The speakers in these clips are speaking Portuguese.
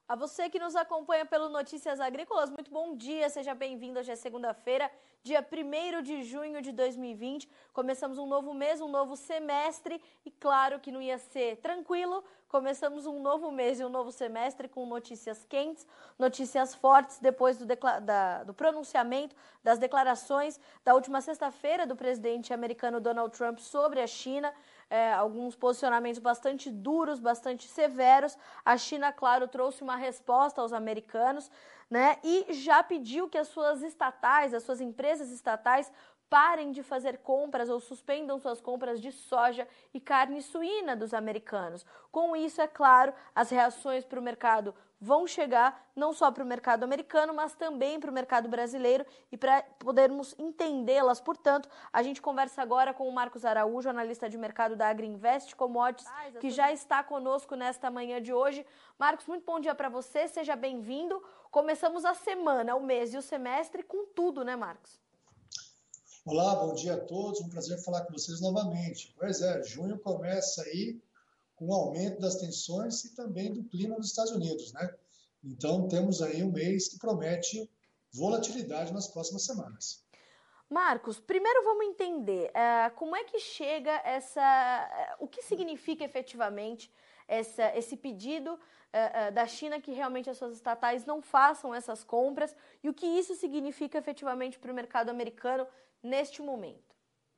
A você que nos acompanha pelo Notícias Agrícolas, muito bom dia, seja bem-vindo. Hoje é segunda-feira, dia 1º de junho de 2020. Começamos um novo mês, um novo semestre e claro que não ia ser tranquilo. Começamos um novo mês e um novo semestre com notícias quentes, notícias fortes depois do pronunciamento, das declarações da última sexta-feira do presidente americano Donald Trump sobre a China. Alguns posicionamentos bastante duros, bastante severos. A China, claro, trouxe uma resposta aos americanos, né? E já pediu que as suas estatais, as suas empresas estatais, parem de fazer compras ou suspendam suas compras de soja e carne suína dos americanos. Com isso, é claro, as reações para o mercado vão chegar não só para o mercado americano, mas também para o mercado brasileiro e para podermos entendê-las. Portanto, a gente conversa agora com o Marcos Araújo, analista de mercado da Agriinvest Commodities, que já está conosco nesta manhã de hoje. Marcos, muito bom dia para você, seja bem-vindo. Começamos a semana, o mês e o semestre com tudo, né, Marcos? Olá, bom dia a todos, um prazer falar com vocês novamente. Pois é, junho começa aí com o aumento das tensões e também do clima nos Estados Unidos, né? Então temos aí um mês que promete volatilidade nas próximas semanas. Marcos, primeiro vamos entender como é que chega o que significa efetivamente esse pedido da China que realmente as suas estatais não façam essas compras e o que isso significa efetivamente para o mercado americano neste momento.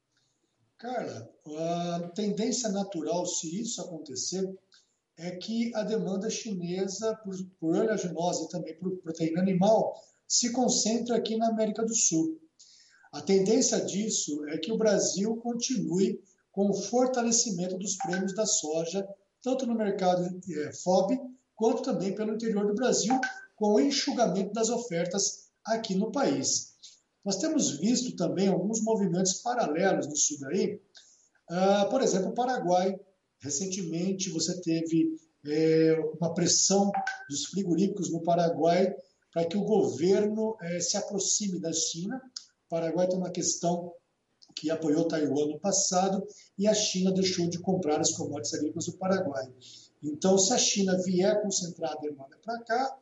Carla, a tendência natural, se isso acontecer, é que a demanda chinesa por oleaginosa e também por proteína animal se concentre aqui na América do Sul. A tendência disso é que o Brasil continue com o fortalecimento dos prêmios da soja, tanto no mercado FOB, quanto também pelo interior do Brasil, com o enxugamento das ofertas aqui no país. Nós temos visto também alguns movimentos paralelos nisso daí. Por exemplo, o Paraguai. Recentemente você teve uma pressão dos frigoríficos no Paraguai para que o governo se aproxime da China. O Paraguai tem uma questão que apoiou Taiwan no passado e a China deixou de comprar as commodities agrícolas do Paraguai. Então, se a China vier concentrar a demanda para cá,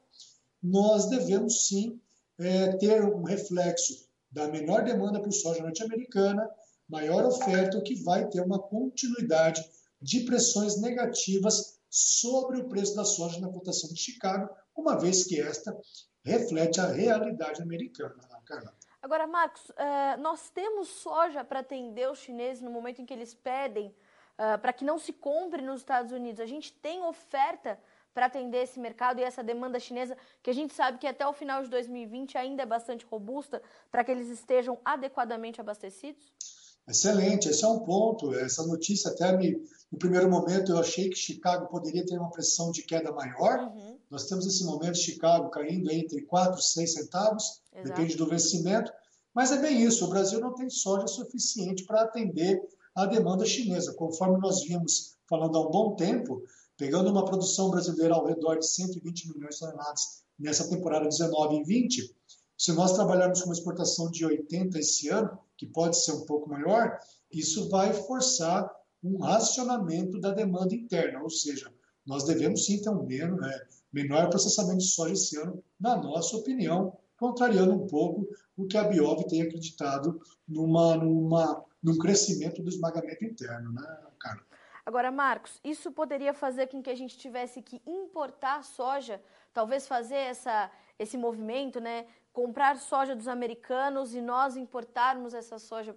nós devemos sim ter um reflexo da menor demanda por soja norte-americana, maior oferta, o que vai ter uma continuidade de pressões negativas sobre o preço da soja na cotação de Chicago, uma vez que esta reflete a realidade americana, Carla. Agora, Marcos, nós temos soja para atender os chineses no momento em que eles pedem para que não se compre nos Estados Unidos. A gente tem oferta para atender esse mercado e essa demanda chinesa, que a gente sabe que até o final de 2020 ainda é bastante robusta, para que eles estejam adequadamente abastecidos? Excelente, esse é um ponto. Essa notícia no primeiro momento eu achei que Chicago poderia ter uma pressão de queda maior. Nós temos nesse momento Chicago caindo entre 4 e 6 centavos, exato, depende do vencimento. Mas é bem isso, o Brasil não tem soja suficiente para atender a demanda chinesa. Conforme nós vimos falando há um bom tempo, pegando uma produção brasileira ao redor de 120 milhões de toneladas nessa temporada 19 e 20, se nós trabalharmos com uma exportação de 80 esse ano, que pode ser um pouco maior, isso vai forçar um racionamento da demanda interna, ou seja, nós devemos sim ter um menor processamento de soja esse ano, na nossa opinião, contrariando um pouco o que a Biov tem acreditado num crescimento do esmagamento interno, né, Carla? Agora, Marcos, isso poderia fazer com que a gente tivesse que importar soja, talvez fazer esse movimento, né? Comprar soja dos americanos e nós exportarmos essa soja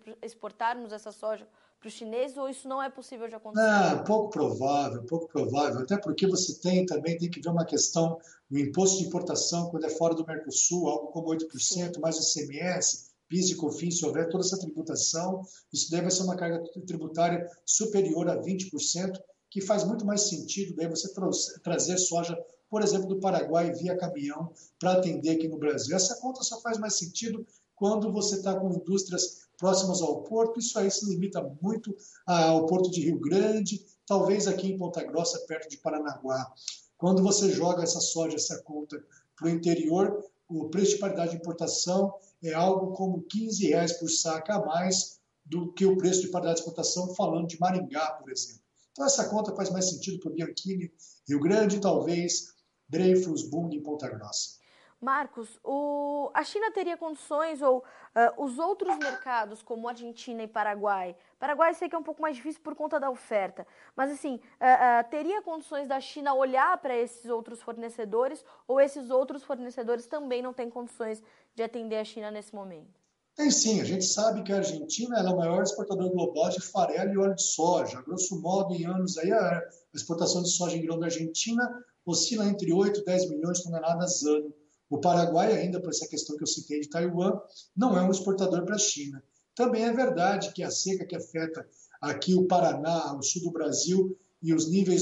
para os chineses, ou isso não é possível de acontecer? Pouco provável, até porque você também tem que ver uma questão do imposto de importação quando é fora do Mercosul, algo como 8%, sim, mais o ICMS, PIS e COFINS, se houver toda essa tributação, isso deve ser uma carga tributária superior a 20%, que faz muito mais sentido daí você trazer soja, por exemplo, do Paraguai via caminhão para atender aqui no Brasil. Essa conta só faz mais sentido quando você está com indústrias próximas ao porto. Isso aí se limita muito ao porto de Rio Grande, talvez aqui em Ponta Grossa, perto de Paranaguá. Quando você joga essa soja, essa conta para o interior, o preço de paridade de importação é algo como R$15 por saca a mais do que o preço de paridade de exportação, falando de Maringá, por exemplo. Então essa conta faz mais sentido para o Bianchini, Rio Grande, talvez Dreyfus, Bunge e Ponta Grossa. Marcos, a China teria condições, ou os outros mercados, como Argentina e Paraguai, Paraguai sei que é um pouco mais difícil por conta da oferta, mas assim, teria condições da China olhar para esses outros fornecedores, ou esses outros fornecedores também não têm condições de atender a China nesse momento? Tem sim, a gente sabe que a Argentina é o maior exportador global de farelo e óleo de soja. Grosso modo, em anos aí, a exportação de soja em grão da Argentina oscila entre 8 e 10 milhões de toneladas ano. O Paraguai, ainda por essa questão que eu citei de Taiwan, não é um exportador para a China. Também é verdade que a seca que afeta aqui o Paraná, o sul do Brasil e os níveis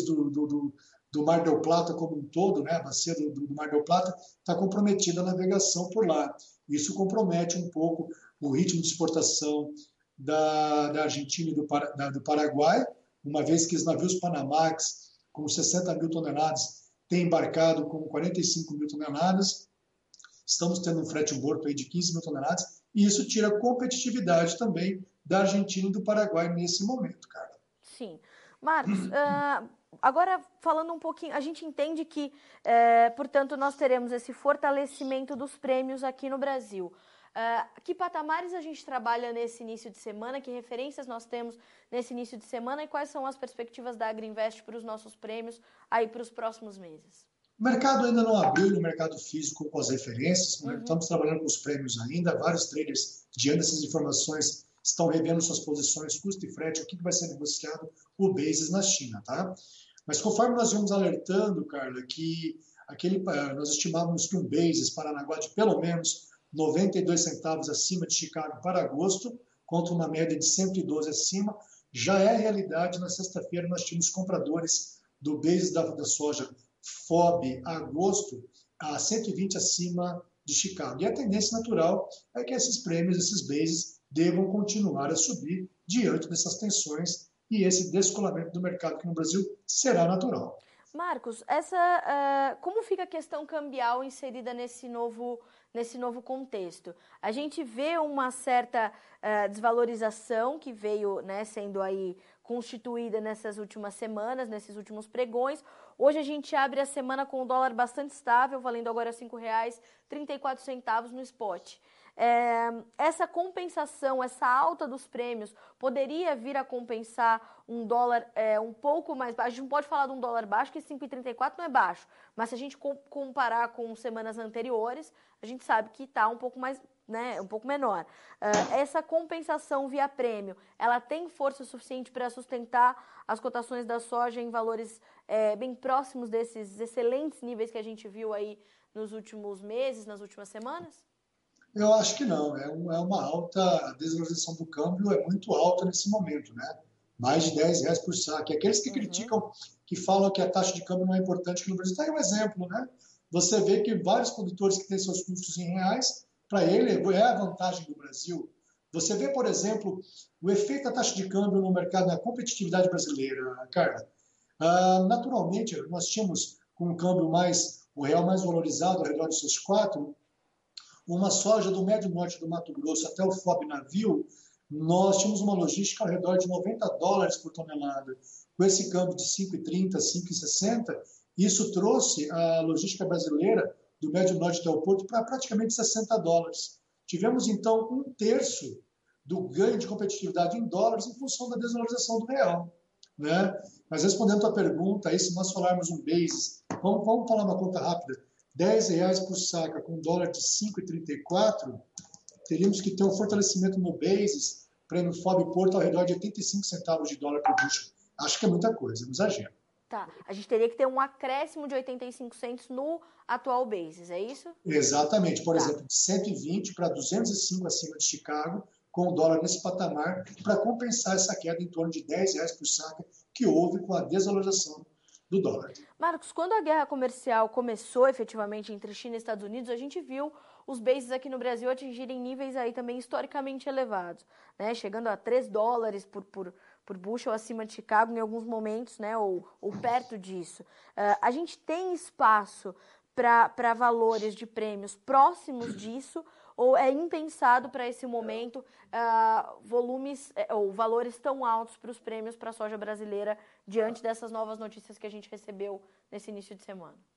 do Mar del Plata como um todo, né, a bacia do Mar del Plata, está comprometida a navegação por lá. Isso compromete um pouco o ritmo de exportação da Argentina e do Paraguai, uma vez que os navios Panamax, com 60 mil toneladas, têm embarcado com 45 mil toneladas. Estamos tendo um frete morto aí de 15 mil toneladas, e isso tira competitividade também da Argentina e do Paraguai nesse momento, cara. Sim. Marcos, agora falando um pouquinho, a gente entende que, portanto, nós teremos esse fortalecimento dos prêmios aqui no Brasil. Que patamares a gente trabalha nesse início de semana? Que referências nós temos nesse início de semana? E quais são as perspectivas da Agrinvest para os nossos prêmios aí para os próximos meses? O mercado ainda não abriu no mercado físico com as referências, estamos trabalhando com os prêmios ainda, vários traders, diante dessas informações, estão revendo suas posições, custo e frete, o que vai ser negociado, o basis na China, tá? Mas conforme nós vamos alertando, Carla, que nós estimávamos que um basis Paranaguá de pelo menos 92 centavos acima de Chicago para agosto, contra uma média de 112 acima, já é realidade. Na sexta-feira nós tínhamos compradores do basis da soja FOB a agosto a 120 acima de Chicago. E a tendência natural é que esses prêmios, esses bases, devam continuar a subir diante dessas tensões, e esse descolamento do mercado aqui no Brasil será natural. Marcos, como fica a questão cambial inserida nesse novo contexto? A gente vê uma certa desvalorização que veio, né, sendo aí constituída nessas últimas semanas, nesses últimos pregões. Hoje a gente abre a semana com o dólar bastante estável, valendo agora R$ 5,34 no spot. Essa compensação, essa alta dos prêmios, poderia vir a compensar um dólar um pouco mais baixo. A gente não pode falar de um dólar baixo, que 5,34 não é baixo, mas se a gente comparar com semanas anteriores, a gente sabe que está um pouco mais, né, um pouco menor. Essa compensação via prêmio, ela tem força suficiente para sustentar as cotações da soja em valores bem próximos desses excelentes níveis que a gente viu aí nos últimos meses, nas últimas semanas? Eu acho que não, é uma alta, a desvalorização do câmbio é muito alta nesse momento, né? Mais de R$ 10 por saco. E aqueles que criticam, que falam que a taxa de câmbio não é importante aqui no Brasil, está aí um exemplo, né? Você vê que vários produtores que têm seus custos em reais, para ele é a vantagem do Brasil. Você vê, por exemplo, o efeito da taxa de câmbio no mercado, na competitividade brasileira, Carla. Naturalmente, nós tínhamos com o real mais valorizado, ao redor dos seus 4, uma soja do médio norte do Mato Grosso até o FOB navio, nós tínhamos uma logística ao redor de $90 por tonelada. Com esse câmbio de 5,30, 5,60, isso trouxe a logística brasileira do médio norte até o porto para praticamente $60. Tivemos, então, um terço do ganho de competitividade em dólares em função da desvalorização do real, né? Mas respondendo a tua pergunta, aí, se nós falarmos um basis, vamos falar uma conta rápida, R$ 10 por saca com dólar de 5,34, teríamos que ter um fortalecimento no basis, prêmio FOB Porto ao redor de 85 centavos de dólar por bushel. Acho que é muita coisa, é um exagero. Tá, a gente teria que ter um acréscimo de 85 centos no atual basis, é isso? Exatamente, por exemplo, de 120 para 205 acima de Chicago, com o dólar nesse patamar, para compensar essa queda em torno de R$ 10 por saca que houve com a desvalorização do dólar. Marcos, quando a guerra comercial começou efetivamente entre China e Estados Unidos, a gente viu os bases aqui no Brasil atingirem níveis aí também historicamente elevados, né? Chegando a $3 por bushel acima de Chicago em alguns momentos, né? Ou perto disso. A gente tem espaço para valores de prêmios próximos disso, ou é impensado para esse momento volumes ou valores tão altos para os prêmios para a soja brasileira diante dessas novas notícias que a gente recebeu nesse início de semana?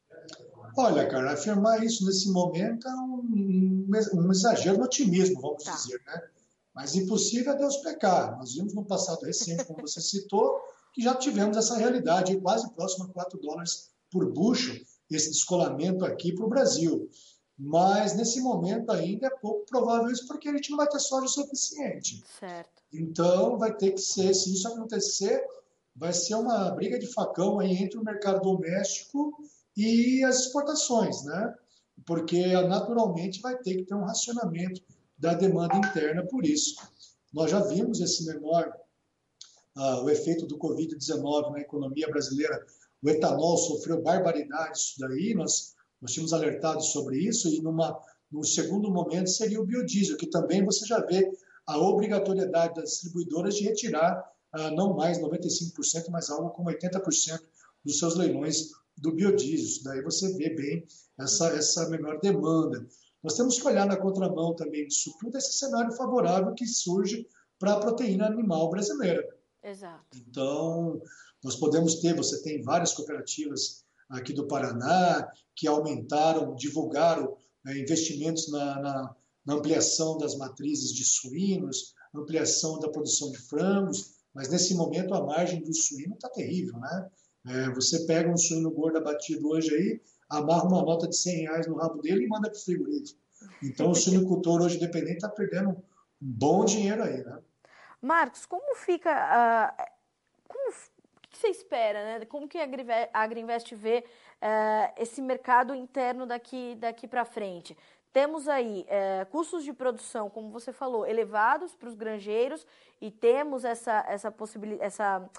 Olha, cara, afirmar isso nesse momento é um exagero no otimismo, vamos Tá. dizer, né? Mas impossível é Deus pecar. Nós vimos no passado recente, como você citou, que já tivemos essa realidade quase próxima a US$ 4 por bushel, esse descolamento aqui para o Brasil. Mas nesse momento ainda é pouco provável isso, porque a gente não vai ter soja suficiente. Certo. Então vai ter que ser, se isso acontecer, vai ser uma briga de facão aí entre o mercado doméstico e as exportações, né? Porque naturalmente vai ter que ter um racionamento da demanda interna por isso. Nós já vimos esse menor, o efeito do Covid-19 na economia brasileira. O etanol sofreu barbaridade isso daí, nós tínhamos alertado sobre isso, e num segundo momento seria o biodiesel, que também você já vê a obrigatoriedade das distribuidoras de retirar não mais 95%, mas algo como 80% dos seus leilões do biodiesel. Isso daí você vê bem essa menor demanda. Nós temos que olhar na contramão também disso tudo, esse cenário favorável que surge para a proteína animal brasileira. Exato. Então, nós podemos ter, você tem várias cooperativas aqui do Paraná que aumentaram, divulgaram investimentos na ampliação das matrizes de suínos, ampliação da produção de frangos, mas nesse momento a margem do suíno está terrível, né? Você pega um suíno gordo abatido hoje aí, amarra uma nota de R$ 100 no rabo dele e manda para o frigorífico. Então o suinocultor hoje dependente está perdendo um bom dinheiro aí, né? Marcos, como fica o que você espera, né? Como que a Agrinvest vê esse mercado interno daqui para frente? Temos aí custos de produção, como você falou, elevados para os granjeiros e temos essa possibilidade,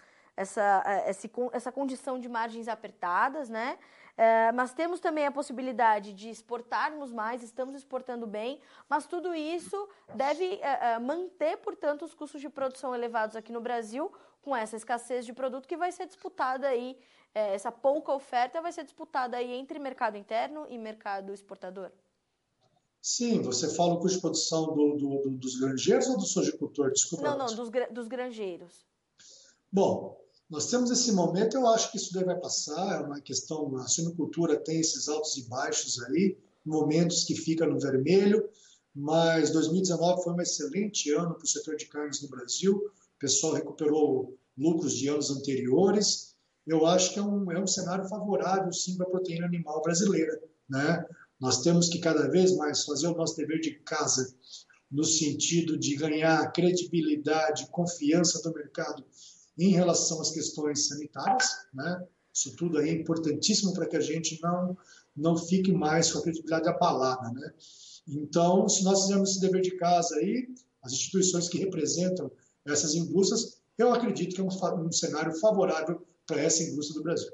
essa condição de margens apertadas, né? Mas temos também a possibilidade de exportarmos mais, estamos exportando bem, mas tudo isso deve manter, portanto, os custos de produção elevados aqui no Brasil, com essa escassez de produto que vai ser disputada aí, essa pouca oferta vai ser disputada aí entre mercado interno e mercado exportador? Sim, você fala o custo de produção dos granjeiros ou do sojicultor? Desculpa. Não, dos granjeiros. Bom, nós temos esse momento, eu acho que isso daí vai passar, é uma questão, a suinocultura tem esses altos e baixos aí, momentos que fica no vermelho, mas 2019 foi um excelente ano para o setor de carnes no Brasil, o pessoal recuperou lucros de anos anteriores, eu acho que é um cenário favorável, sim, para a proteína animal brasileira, né? Nós temos que cada vez mais fazer o nosso dever de casa, no sentido de ganhar credibilidade, confiança do mercado em relação às questões sanitárias, né? Isso tudo aí é importantíssimo para que a gente não fique mais com a credibilidade abalada, né? Então, se nós fizermos esse dever de casa aí, as instituições que representam essas indústrias, eu acredito que é um cenário favorável para essa indústria do Brasil.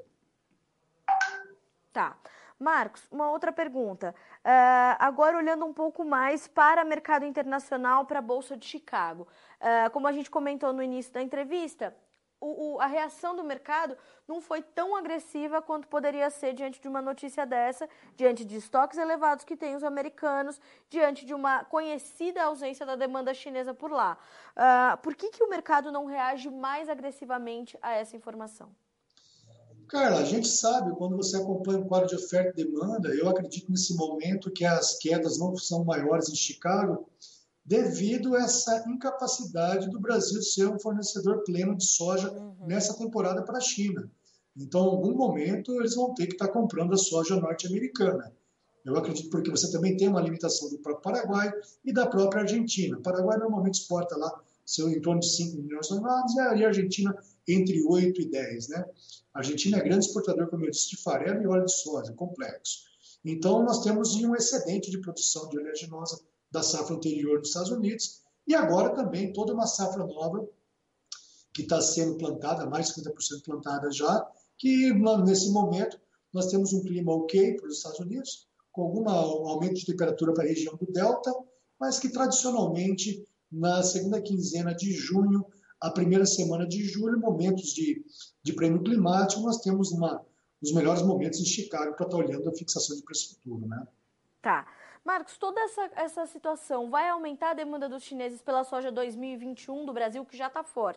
Tá. Marcos, uma outra pergunta. Agora olhando um pouco mais para o mercado internacional, para a Bolsa de Chicago. Como a gente comentou no início da entrevista, a reação do mercado não foi tão agressiva quanto poderia ser diante de uma notícia dessa, diante de estoques elevados que têm os americanos, diante de uma conhecida ausência da demanda chinesa por lá. Por que o mercado não reage mais agressivamente a essa informação? Carla, a gente sabe, quando você acompanha o quadro de oferta e demanda, eu acredito nesse momento que as quedas não são maiores em Chicago, devido a essa incapacidade do Brasil ser um fornecedor pleno de soja nessa temporada para a China. Então, em algum momento, eles vão ter que estar comprando a soja norte-americana. Eu acredito porque você também tem uma limitação do próprio Paraguai e da própria Argentina. O Paraguai normalmente exporta lá em torno de 5 milhões de toneladas e a Argentina entre 8 e 10, né? A Argentina é grande exportador, como eu disse, de farelo e óleo de soja, complexo. Então, nós temos um excedente de produção de oleaginosa da safra anterior nos Estados Unidos e agora também toda uma safra nova que está sendo plantada, mais de 50% plantada já, que nesse momento nós temos um clima ok para os Estados Unidos, com algum aumento de temperatura para a região do Delta, mas que tradicionalmente na segunda quinzena de junho, a primeira semana de julho, momentos de prêmio climático, nós temos os melhores momentos em Chicago para estar olhando a fixação de preço futuro, né? Tá. Marcos, toda essa situação vai aumentar a demanda dos chineses pela soja 2021 do Brasil, que já está forte,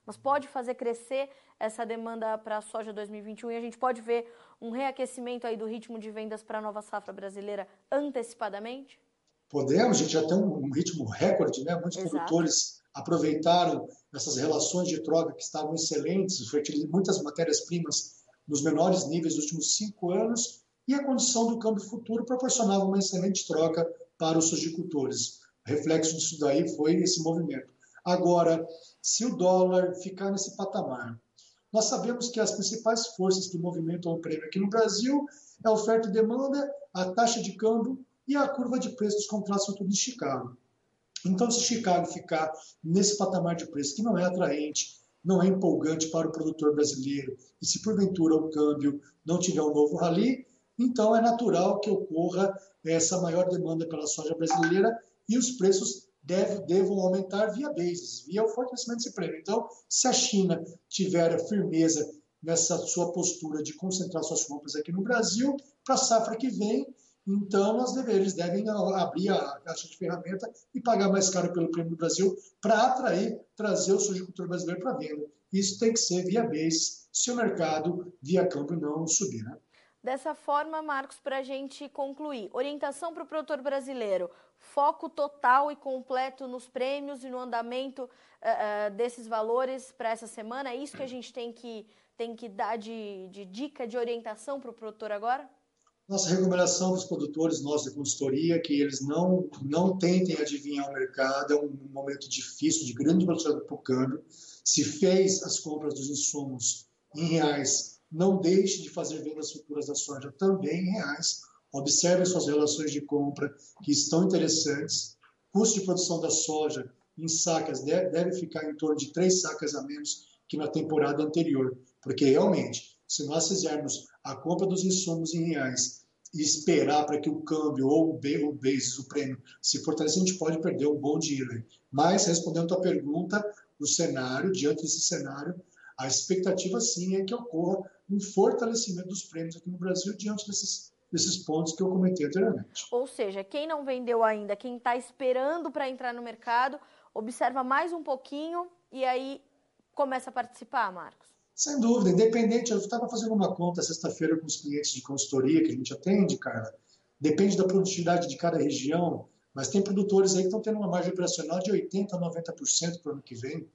mas pode fazer crescer essa demanda para a soja 2021 e a gente pode ver um reaquecimento aí do ritmo de vendas para a nova safra brasileira antecipadamente? Podemos, a gente já tem um ritmo recorde, né? Muitos Exato. produtores aproveitaram essas relações de troca que estavam excelentes, muitas matérias-primas nos menores níveis dos últimos 5 anos, e a condição do câmbio futuro proporcionava uma excelente troca para os sojicultores. O reflexo disso daí foi esse movimento. Agora, se o dólar ficar nesse patamar, nós sabemos que as principais forças que movimentam o prêmio aqui no Brasil é a oferta e demanda, a taxa de câmbio e a curva de preços dos contratos futuros de Chicago. Então, se Chicago ficar nesse patamar de preço que não é atraente, não é empolgante para o produtor brasileiro, e se porventura o câmbio não tiver um novo rally, então é natural que ocorra essa maior demanda pela soja brasileira e os preços devam aumentar via bases, via o fortalecimento desse prêmio. Então, se a China tiver firmeza nessa sua postura de concentrar suas compras aqui no Brasil, para a safra que vem, então eles devem abrir a caixa de ferramenta e pagar mais caro pelo prêmio do Brasil para trazer o sojicultor brasileiro para venda. Isso tem que ser via base, se o mercado via câmbio não subir, né? Dessa forma, Marcos, para a gente concluir, orientação para o produtor brasileiro, foco total e completo nos prêmios e no andamento desses valores para essa semana, é isso que a gente tem que dar de dica, de orientação para o produtor agora? Nossa recomendação para os produtores, nós da consultoria, é que eles não tentem adivinhar o mercado, é um momento difícil, de grande volatilidade para o câmbio. Se fez as compras dos insumos em reais, não deixe de fazer vendas futuras da soja também em reais. Observe suas relações de compra, que estão interessantes. Custo de produção da soja em sacas deve ficar em torno de 3 sacas a menos que na temporada anterior, porque realmente, se nós fizermos a compra dos insumos em reais e esperar para que o câmbio ou o basis, o prêmio, se fortaleça, a gente pode perder um bom dinheiro. Mas, respondendo a tua pergunta, o cenário, diante desse cenário, a expectativa sim é que ocorra um fortalecimento dos prêmios aqui no Brasil diante desses pontos que eu comentei anteriormente. Ou seja, quem não vendeu ainda, quem está esperando para entrar no mercado, observa mais um pouquinho e aí começa a participar, Marcos? Sem dúvida, independente, eu estava fazendo uma conta sexta-feira com os clientes de consultoria que a gente atende, cara, depende da produtividade de cada região, mas tem produtores aí que estão tendo uma margem operacional de 80% a 90% para o ano que vem.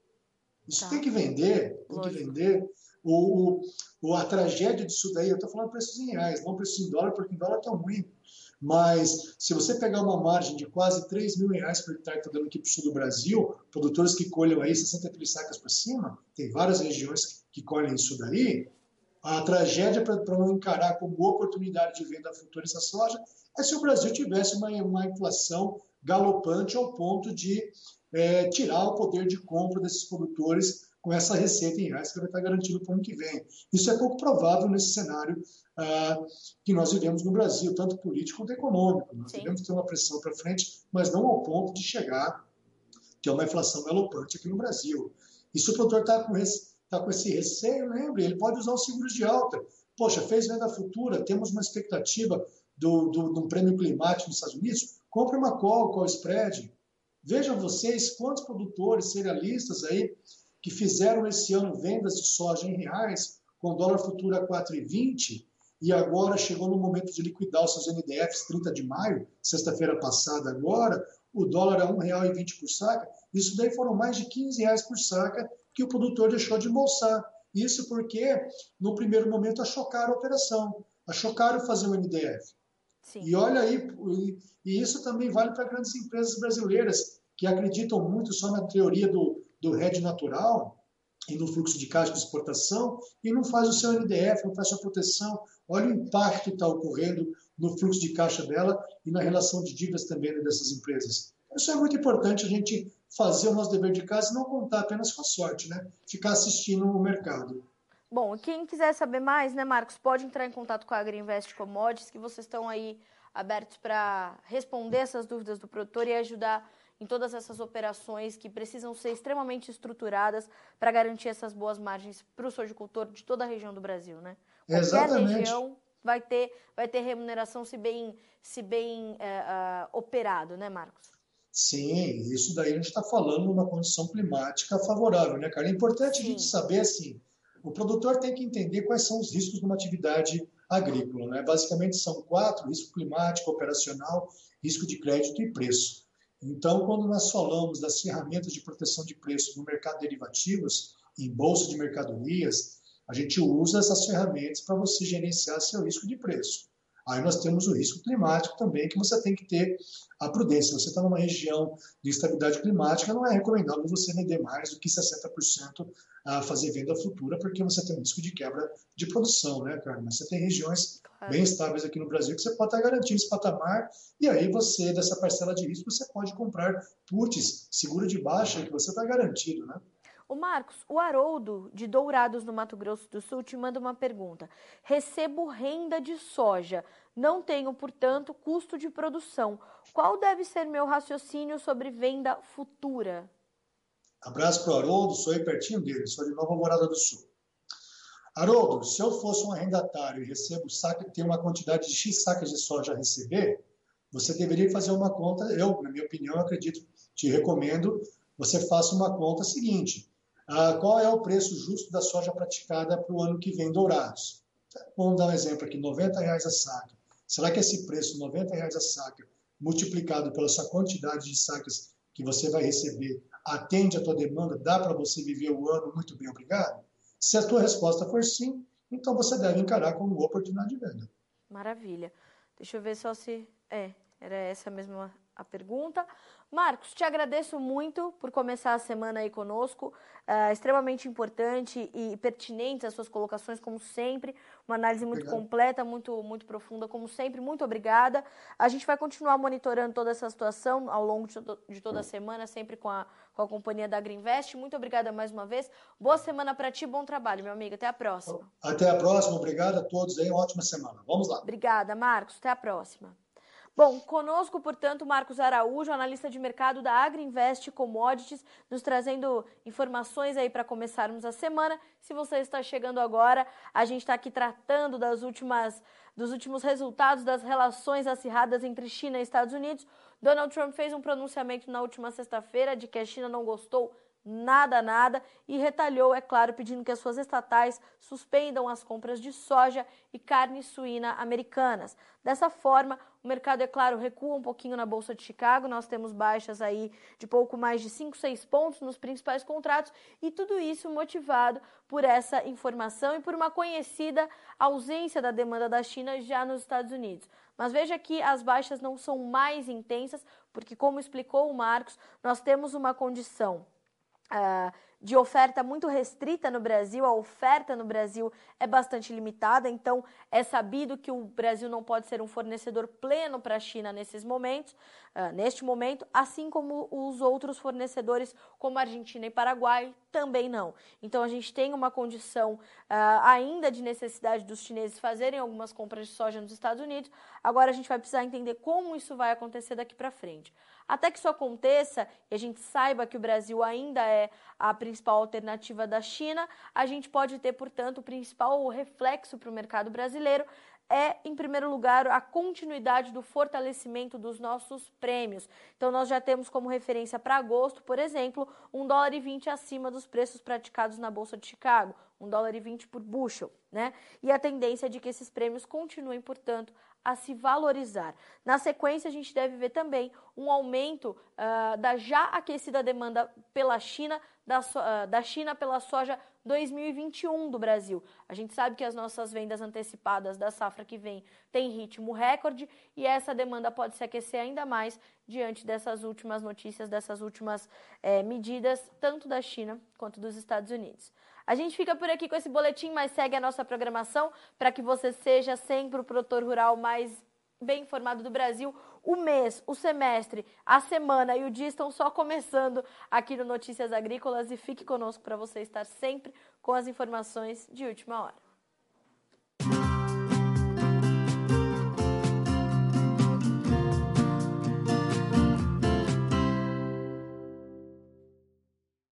Isso tem que vender, tem que vender. A tragédia disso daí, eu estou falando preços em reais, não preços em dólar, porque em dólar está ruim. Mas se você pegar uma margem de quase 3 mil reais por hectare que está dando aqui para o sul do Brasil, produtores que colhem aí 63 sacas para cima, tem várias regiões que colhem isso daí, a tragédia para não encarar como oportunidade de venda futura essa soja é se o Brasil tivesse uma inflação galopante ao ponto de tirar o poder de compra desses produtores com essa receita em reais que vai estar garantido para o ano que vem. Isso é pouco provável nesse cenário que nós vivemos no Brasil, tanto político quanto econômico. Nós devemos ter uma pressão para frente, mas não ao ponto de chegar a uma inflação galopante aqui no Brasil. E se o produtor está com esse receio, lembre, ele pode usar os seguros de alta. Poxa, fez venda futura, temos uma expectativa de um prêmio climático nos Estados Unidos, compre uma call spread. Vejam vocês quantos produtores cerealistas aí que fizeram esse ano vendas de soja em reais, com dólar futuro a 4,20, e agora chegou no momento de liquidar os seus NDFs 30 de maio, sexta-feira passada agora, o dólar a R$ 1,20 por saca, isso daí foram mais de R$ 15 por saca que o produtor deixou de embolsar. Isso porque, no primeiro momento, achocaram a operação, achocaram fazer o NDF. Sim. E olha aí, e isso também vale para grandes empresas brasileiras que acreditam muito só na teoria do hedge natural e no fluxo de caixa de exportação e não faz o seu NDF, não faz a sua proteção. Olha o impacto que está ocorrendo no fluxo de caixa dela e na relação de dívidas também dessas empresas. Isso é muito importante a gente fazer o nosso dever de casa e não contar apenas com a sorte, né? Ficar assistindo o mercado. Bom, quem quiser saber mais, né, Marcos, pode entrar em contato com a Agriinvest Commodities, que vocês estão aí abertos para responder essas dúvidas do produtor e ajudar em todas essas operações que precisam ser extremamente estruturadas para garantir essas boas margens para o sojicultor de toda a região do Brasil, né? Qualquer região vai ter remuneração se bem operado, né, Marcos? Sim, isso daí a gente está falando numa condição climática favorável, né, cara? É importante a gente Sim, saber, assim, o produtor tem que entender quais são os riscos de uma atividade agrícola, né? Basicamente são quatro: risco climático, operacional, risco de crédito e preço. Então, quando nós falamos das ferramentas de proteção de preço no mercado de derivativos, em bolsa de mercadorias, a gente usa essas ferramentas para você gerenciar seu risco de preço. Aí nós temos o risco climático também, que você tem que ter a prudência. Se você está numa região de instabilidade climática, não é recomendável você vender mais do que 60% a fazer venda futura, porque você tem um risco de quebra de produção, né, cara? Mas você tem regiões bem claro. estáveis aqui no Brasil que você pode estar garantindo esse patamar, e aí você, dessa parcela de risco, você pode comprar puts, seguro de baixa, que você está garantido, né? O Marcos, o Haroldo, de Dourados, no Mato Grosso do Sul, te manda uma pergunta. Recebo renda de soja, não tenho, portanto, custo de produção. Qual deve ser meu raciocínio sobre venda futura? Abraço para o Haroldo, sou aí pertinho dele, sou de Nova Alvorada do Sul. Haroldo, se eu fosse um arrendatário e recebo saque, tenho uma quantidade de X sacas de soja a receber, você deveria fazer uma conta. Eu, na minha opinião, acredito, te recomendo, você faça uma conta seguinte: qual é o preço justo da soja praticada para o ano que vem, Dourados? Vamos dar um exemplo aqui: R$ 90 a saca. Será que esse preço, R$ 90 a saca, multiplicado pela sua quantidade de sacas que você vai receber, atende a tua demanda? Dá para você viver o ano muito bem, obrigado? Se a tua resposta for sim, então você deve encarar como oportunidade de venda. Maravilha. Deixa eu ver só se. Era essa mesmo a pergunta. Marcos, te agradeço muito por começar a semana aí conosco. Extremamente importante e pertinente as suas colocações, como sempre. Uma análise muito Obrigado. completa, muito profunda, como sempre. Muito obrigada. A gente vai continuar monitorando toda essa situação ao longo de toda a semana, sempre com a companhia da Agriinvest. Muito obrigada mais uma vez. Boa semana para ti, bom trabalho, meu amigo. Até a próxima. Até a próxima, obrigado a todos aí, uma ótima semana. Vamos lá. Obrigada, Marcos. Até a próxima. Bom, conosco, portanto, Marcos Araújo, analista de mercado da Agriinvest Commodities, nos trazendo informações aí para começarmos a semana. Se você está chegando agora, a gente está aqui tratando dos últimos resultados das relações acirradas entre China e Estados Unidos. Donald Trump fez um pronunciamento na última sexta-feira de que a China não gostou nada, e retalhou, é claro, pedindo que as suas estatais suspendam as compras de soja e carne suína americanas. Dessa forma, o mercado, é claro, recua um pouquinho na Bolsa de Chicago. Nós temos baixas aí de pouco mais de 5, 6 pontos nos principais contratos, e tudo isso motivado por essa informação e por uma conhecida ausência da demanda da China já nos Estados Unidos. Mas veja que as baixas não são mais intensas, porque, como explicou o Marcos, nós temos uma condição de oferta muito restrita no Brasil. A oferta no Brasil é bastante limitada, então é sabido que o Brasil não pode ser um fornecedor pleno para a China neste momento, assim como os outros fornecedores, como Argentina e Paraguai, também não. Então a gente tem uma condição ainda de necessidade dos chineses fazerem algumas compras de soja nos Estados Unidos. Agora a gente vai precisar entender como isso vai acontecer daqui para frente. Até que isso aconteça e a gente saiba que o Brasil ainda é a principal alternativa da China, a gente pode ter, portanto, o principal reflexo para o mercado brasileiro em primeiro lugar, a continuidade do fortalecimento dos nossos prêmios. Então, nós já temos como referência para agosto, por exemplo, $1,20 acima dos preços praticados na Bolsa de Chicago, $1,20 por bushel, né? E a tendência é de que esses prêmios continuem, portanto, a se valorizar. Na sequência, a gente deve ver também um aumento da já aquecida demanda pela China, da China pela soja 2021 do Brasil. A gente sabe que as nossas vendas antecipadas da safra que vem têm ritmo recorde, e essa demanda pode se aquecer ainda mais diante dessas últimas notícias, dessas últimas medidas, tanto da China quanto dos Estados Unidos. A gente fica por aqui com esse boletim, mas segue a nossa programação para que você seja sempre o produtor rural mais bem informado do Brasil. O mês, o semestre, a semana e o dia estão só começando aqui no Notícias Agrícolas, e fique conosco para você estar sempre com as informações de última hora.